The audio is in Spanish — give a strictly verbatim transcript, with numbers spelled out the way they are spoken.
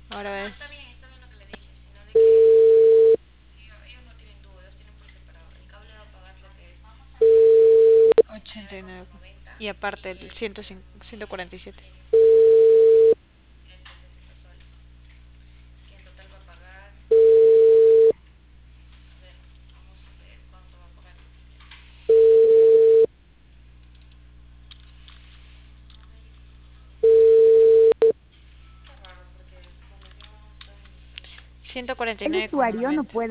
Ahora No, ves. está bien, está bien lo que le dije, sino de que ellos, ellos no tienen tubo, ellos tienen por separado. El cable va a pagar lo que es ochenta y nueve ochenta y con nueve. noventa Y aparte y el el, ciento ciento cuarenta y siete. el ciento sesenta soles, que en total va a pagar. A ver, vamos a ver cuánto va a pagar. Qué raro, porque cuando yo estoy en mi teléfono. ciento cuarenta y El nueve con usuario no noventa. puede